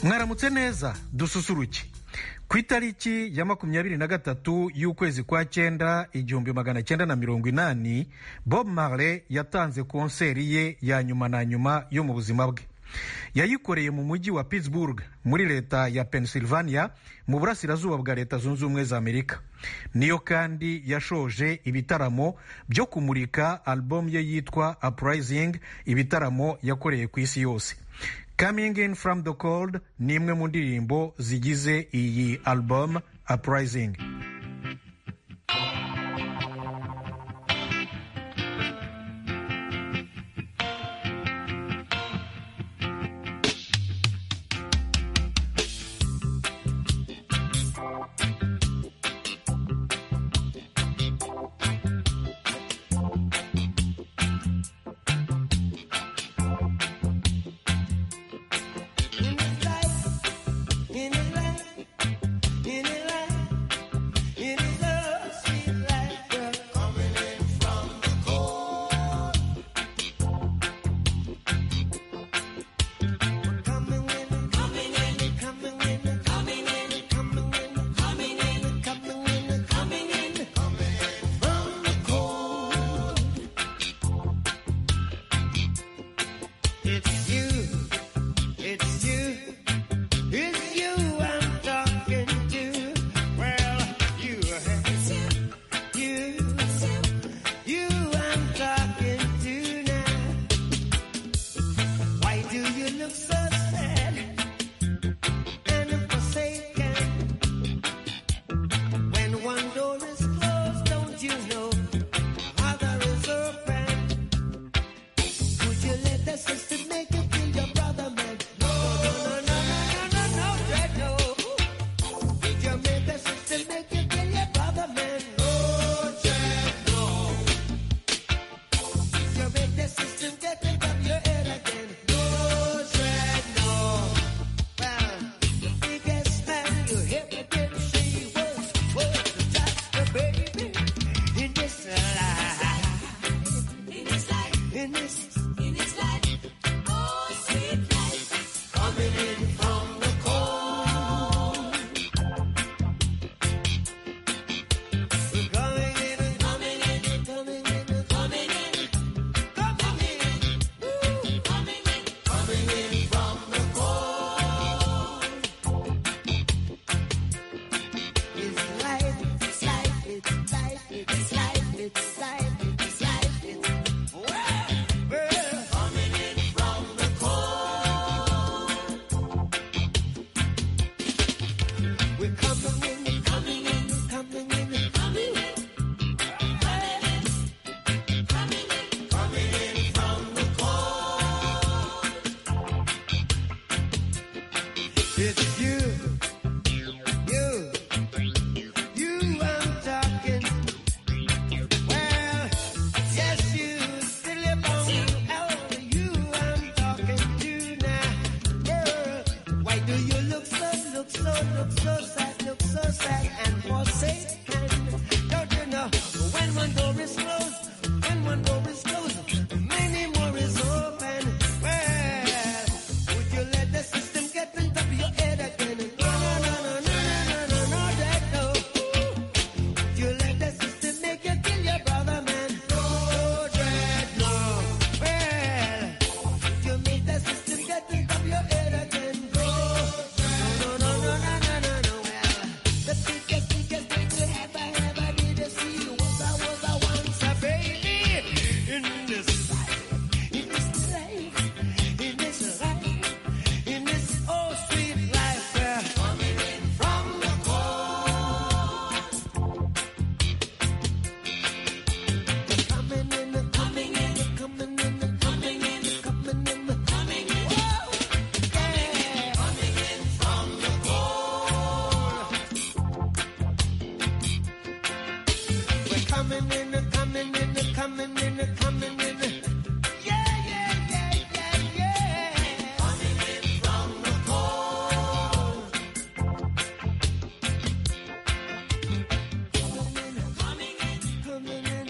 mwaramutse neza dususuruke ku itariki ya 23 y'ukwezi kwa cyenda 1980 Bob Marley yatanze konseri ye ya nyuma na nyuma yo mu buzima bwe. Yayikoreye mu mujyi wa Pittsburgh muri leta ya Pennsylvania mu burasirazuba bwa leta zunze ubumwe za Amerika. Niyo kandi yashoje ibitaramo byo kumurika album ye yitwa Uprising, ibitaramo yakoreye ku isi yose. Coming in from the cold ni imwe mu ndirimbo zigize iyi album Uprising.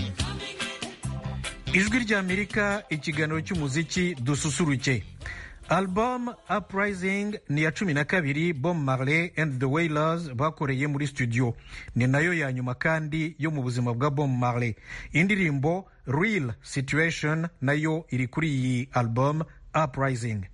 Ijwi ry'Amerika, ikiganiro cy'umuziki dususuruke. album Uprising ni iya 12 Bob Marley and the Wailers bakoreye muri studio, ni nayo ya nyuma kandi yo mu buzima bwa Bob Marley. Indirimbo Real Situation nayo iri kuri iyi album Uprising.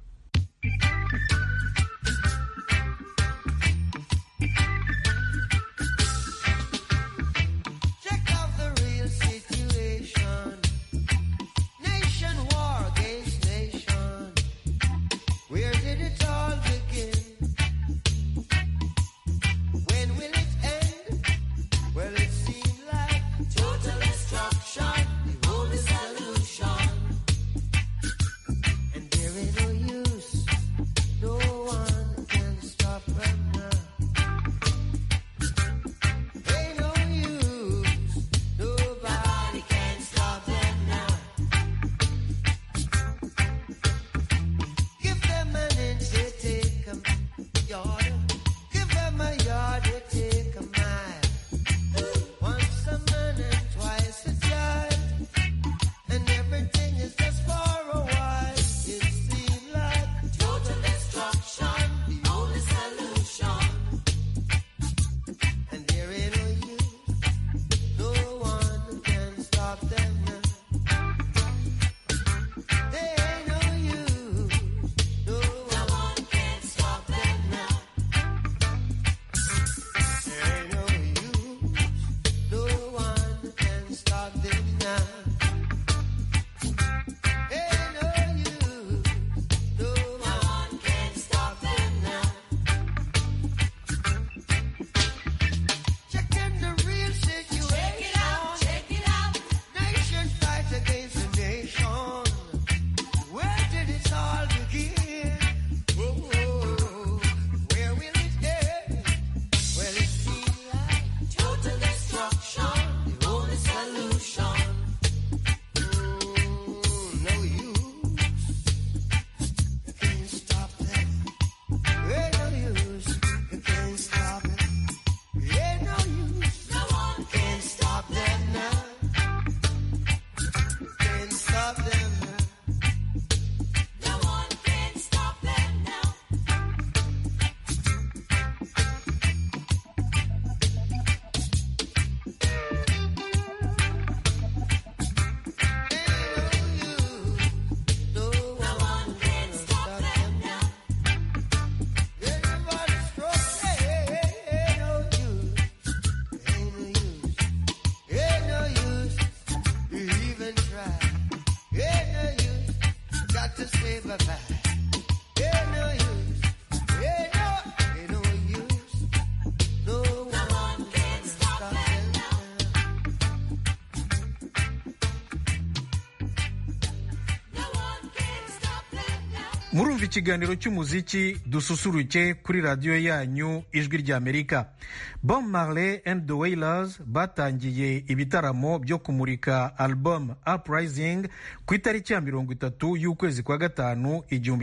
Murumva ikiganiro cy'umuziki dususuruke kuri radiyo yanyu Ijwi ry'Amerika. Bob Marley and the Wailers batangiye ibitaramo byo kumurika album Uprising ku itariki ya 30 y'ukwezi kwa gatanu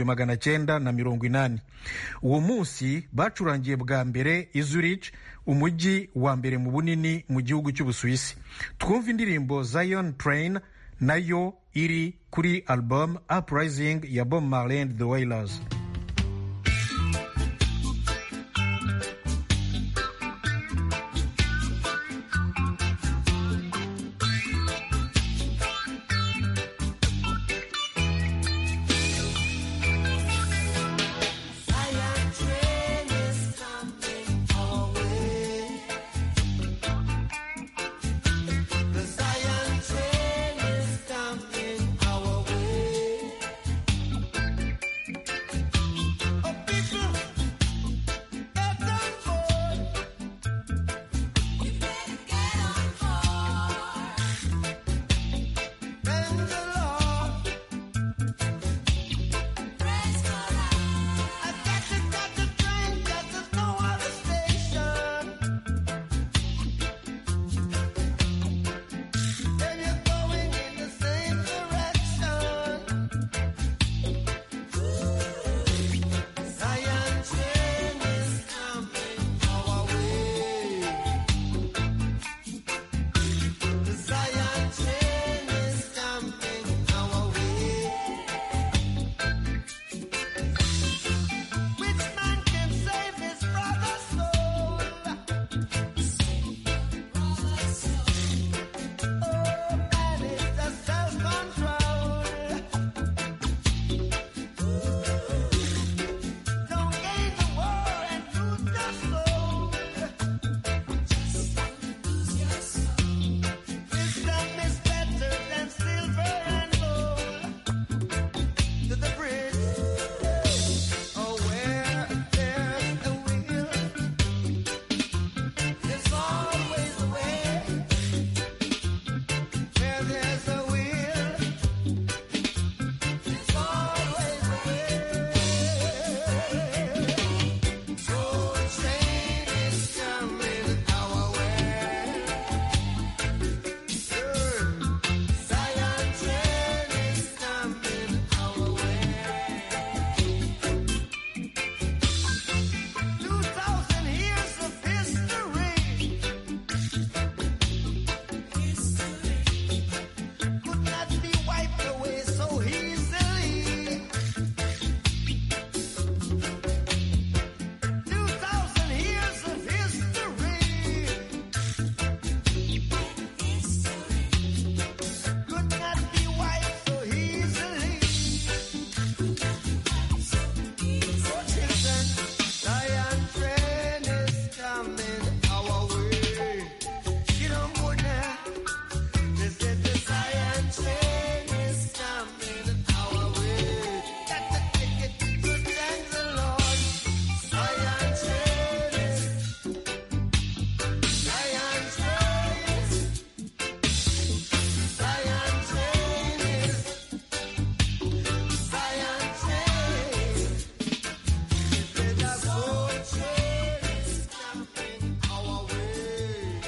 1980. Uwo munsi bacurangiye bwa mbere i Zurich, umujyi wa mbere mu bunini mu gihugu cy'Ubusuwisi. Twumva indirimbo Zion Train nayo iri kuri album Uprising ya Bob Marley and the Wailers.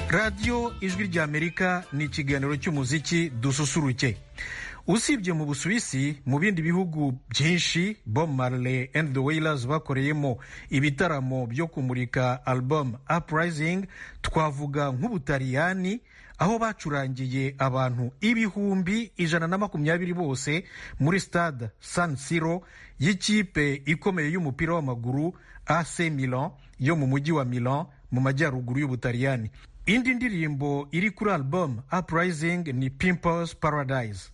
radiyo ijwi ry'amerika ni ikiganiro cy'umuziki dususuruke. Usibye mu Busuwisi, mu bindi bihugu byinshi Bob Marley and the Wailers bakoreyemo ibitaramo byo kumurika album Uprising. Twavuga nk'Ubutaliyani, aho bacurangiye abantu ibihumbi 120 bose muri stade San Siro y'ikipe ikomeye y'umupira w'amaguru AC Milan yo mu mujyi wa Milan mu majyaruguru y'Ubutaliyani. Indi ndirimbo iri kuri album Uprising ni Pimpers Paradise.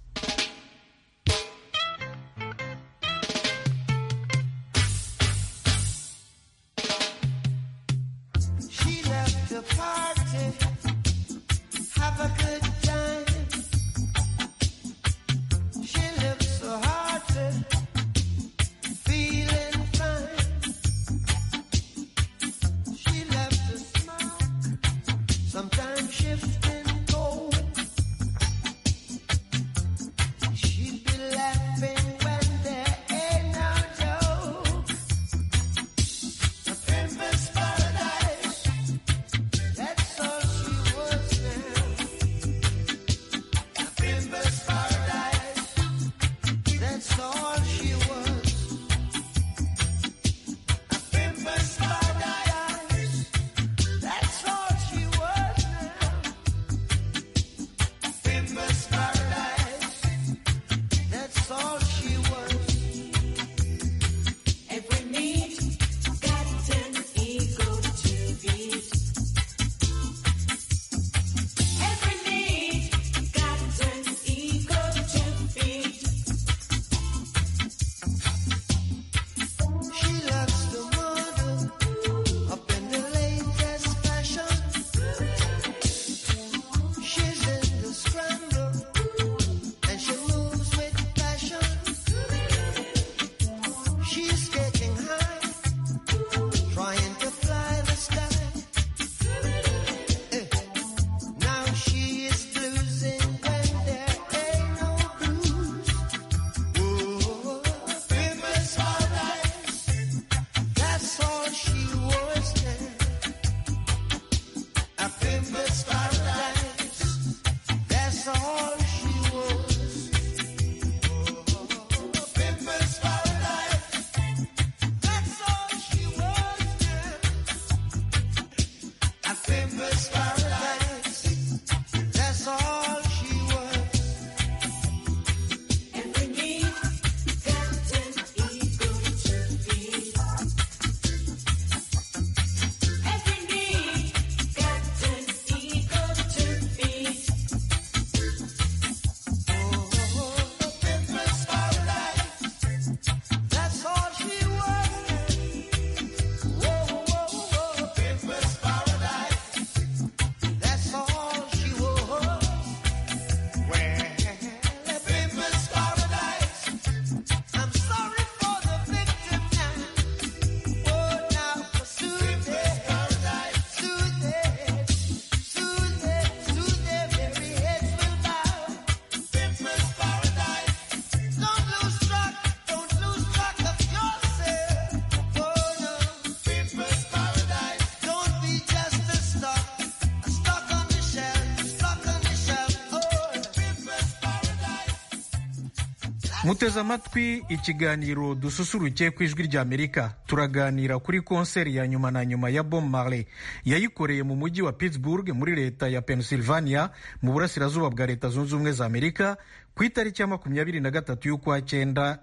Muteze amatwi ikiganiro dususuruke ku ijwi ry'Amerika. Turaganira kuri konseri ya nyuma na nyuma ya Bob Marley yayikoreye mu mujyi wa Pittsburgh muri leta ya Pennsylvania mu burasirazuba bwa Leta Zunze Ubumwe za Amerika ku itariki ya 23 y'ukwa cyenda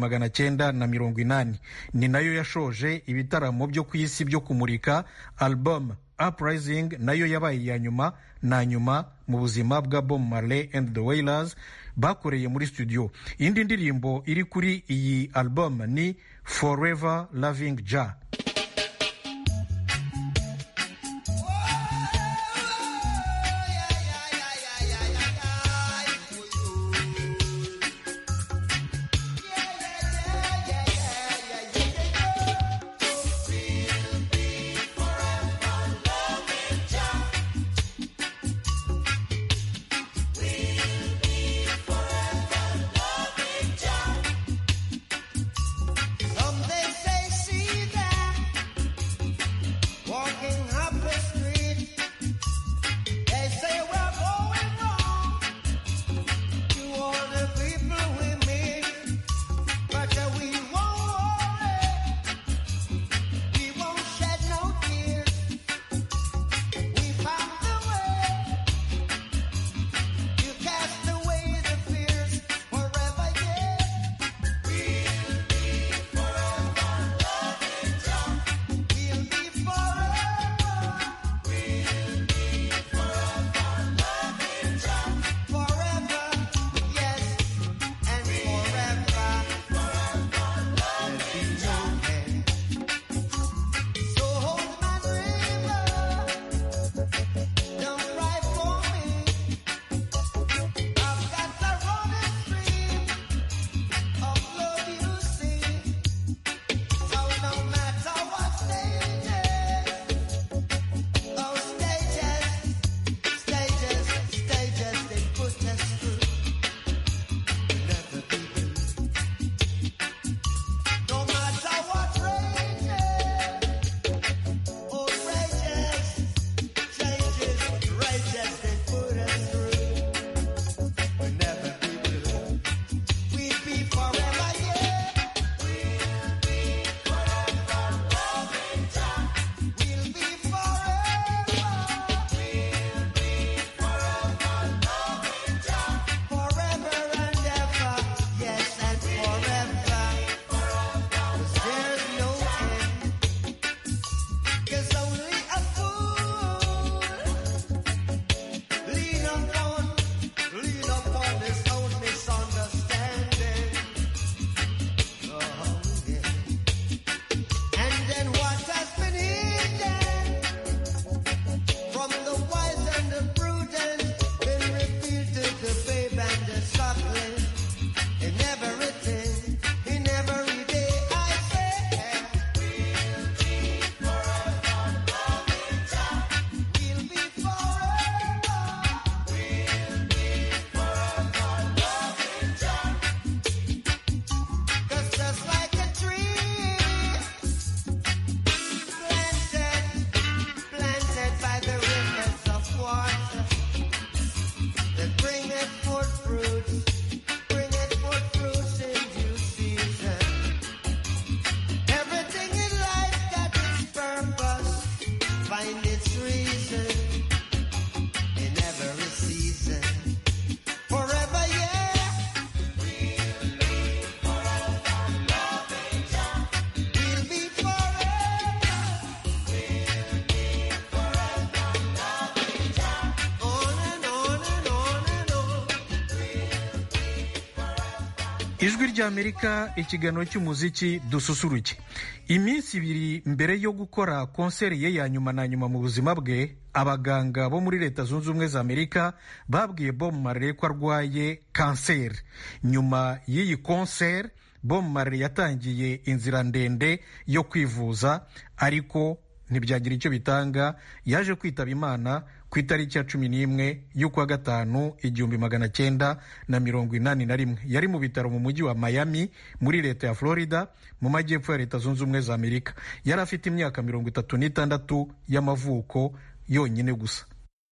1980. Ni nayo yashoje ibitaramo byo ku isi byo kumurika album Uprising, nayo yabaye iya nyuma na nyuma mu buzima bwa Bob Marley and the Wailers bakoreye muri studio. Indi ndirimbo iri kuri iyi album ni Forever Loving Jah. Some they say, see that ijwi ry'Amerika, ikiganiro cy'umuziki dususuruke. Iminsi ibiri mbere yo gukora konseri ye ya nyuma na nyuma mu buzima bwe, abaganga bo muri Leta Zunze Ubumwe za Amerika babwiye Bob Marley ko arwaye kanseri. Nyuma y'iyi konseri, Bob Marley yatangiye inzira ndende yo kwivuza, ariko ntibyagira icyo bitanga. Yaje kwitaba Imana ku itariki ya 11 y'ukwa gatanu 1981. Yari mu bitaro mu mujyi wa Miami muri leta ya Florida mu majyepfo ya Leta Zunze Ubumwe za Amerika. Yari afite imyaka 36 y'amavuko yonyine gusa.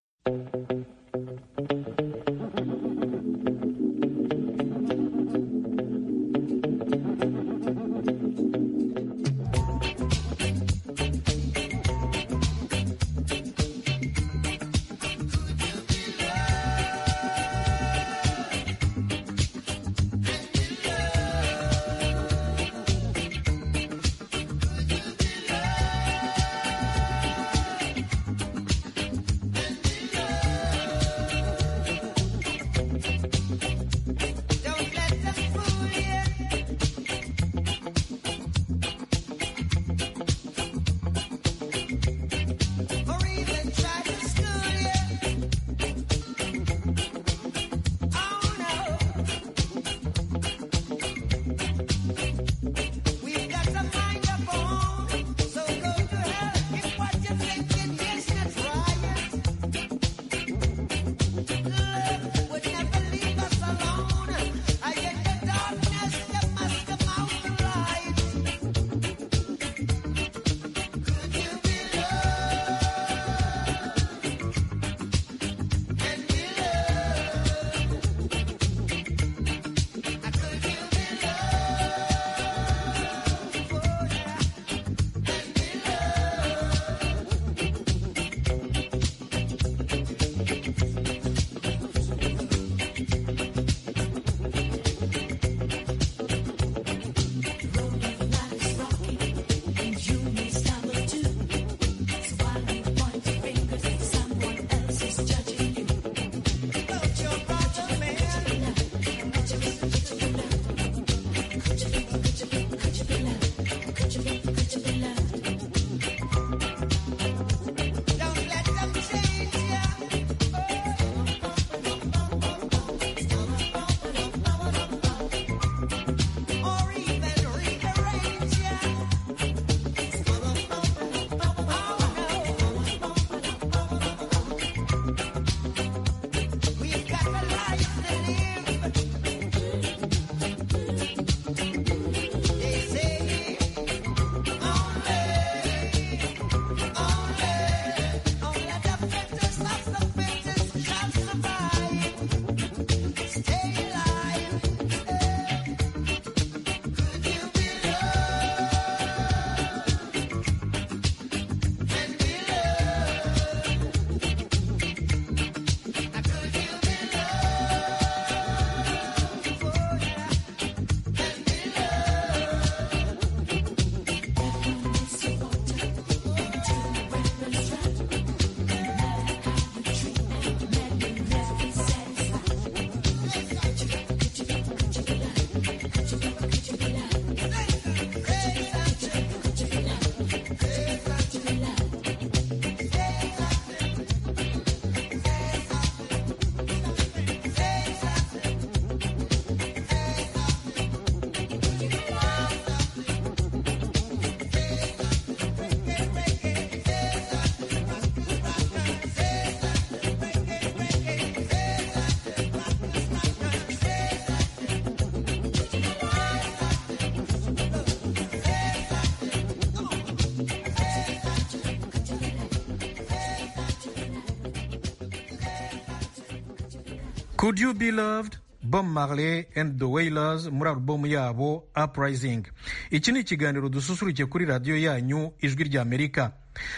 Could You Be Loved, Bob Marley and the Wailers muri alubumu yabo Uprising. Iki ni ikiganiro dususuruke kuri radiyo yanyu ijwi ry'Amerika.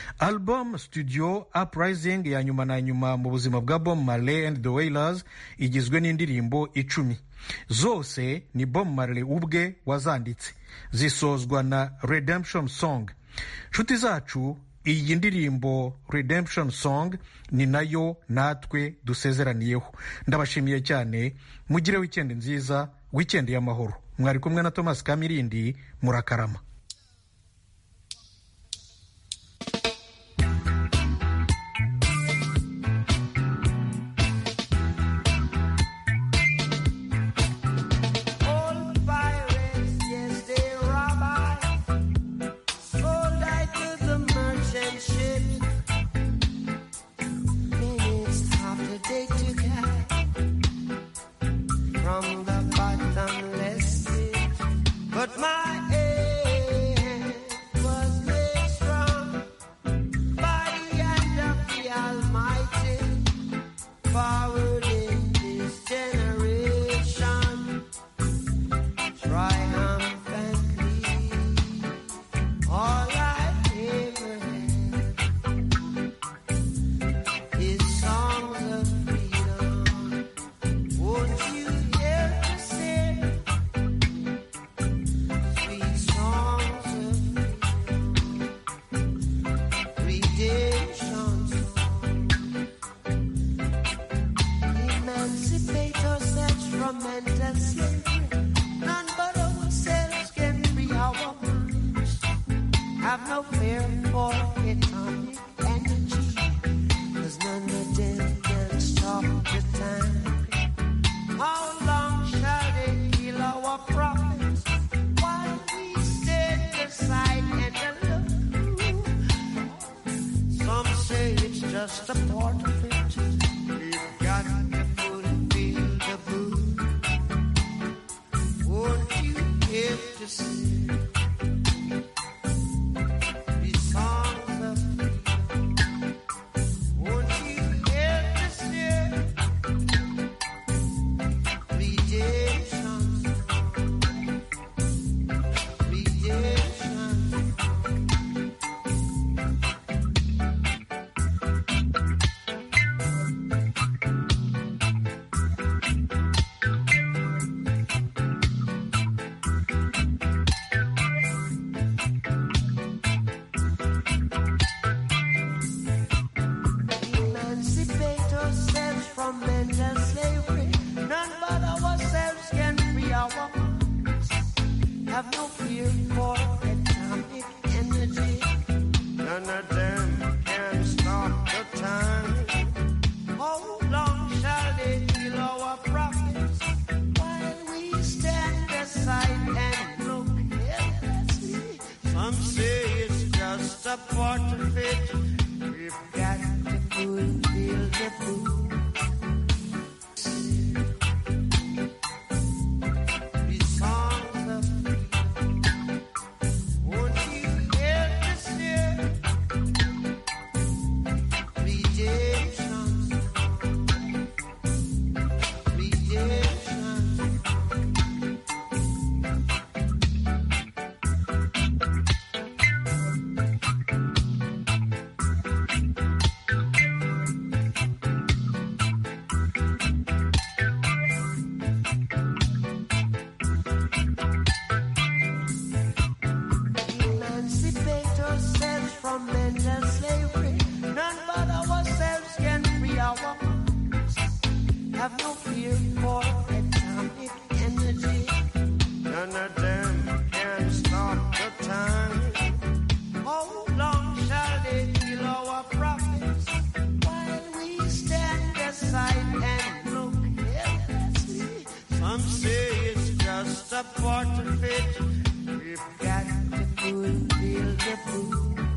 Album studio Uprising ya nyuma na nyuma mu buzima bwa Bob Marley and the Wailers igizwe n'indirimbo 10. Zose ni Bob Marley ubwe wazanditse. Zisozwa na Redemption Song. Nshuti zacu, iyi ndirimbo Redemption Song ni nayo natwe dusezeraniyeho. Ndabashimiye cyane, mugire weekend nziza, weekend y'amahoro. Mwari kumwe na Thomas Kamirindi, murakarama. Just a part of it. We've got to fulfill the book. Won't you help to sing these songs of freedom? Won't you help to sing redemption? Redemption. Have no fear for atomic energy. None of them can stop the time. How long shall they kill our prophets while we stand aside and look helplessly? Some say it's just a part of it. We've got to fulfill the book. Have no fear for atomic energy. None of them can stop the time. How long shall they kill our prophets while we stand aside and look helplessly? Some say it's just a part of it. We've got to fulfill the book.